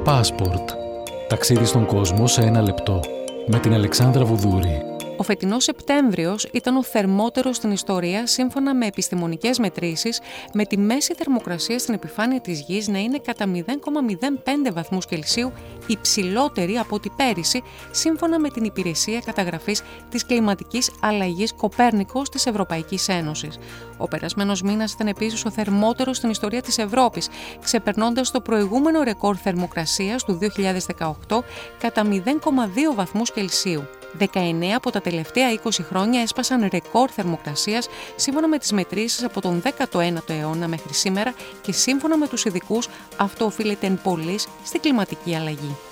Passport. Ταξίδι στον κόσμο σε 1 λεπτό. Με την Αλεξάνδρα Βουδούρη. Ο φετινός Σεπτέμβριος ήταν ο θερμότερος στην ιστορία σύμφωνα με επιστημονικές μετρήσεις, με τη μέση θερμοκρασία στην επιφάνεια της Γης να είναι κατά 0,05 βαθμούς Κελσίου υψηλότερη από ό,τι πέρυσι, σύμφωνα με την Υπηρεσία Καταγραφής της Κλιματικής Αλλαγής Κοπέρνικος της Ευρωπαϊκής Ένωσης. Ο περασμένος μήνας ήταν επίσης ο θερμότερος στην ιστορία της Ευρώπης, ξεπερνώντας το προηγούμενο ρεκόρ θερμοκρασίας του 2018 κατά 0,2 βαθμούς Κελσίου. 19 από τα τελευταία 20 χρόνια έσπασαν ρεκόρ θερμοκρασίας σύμφωνα με τις μετρήσεις από τον 19ο αιώνα μέχρι σήμερα και σύμφωνα με τους ειδικούς αυτό οφείλεται εν πολλοίς στην κλιματική αλλαγή.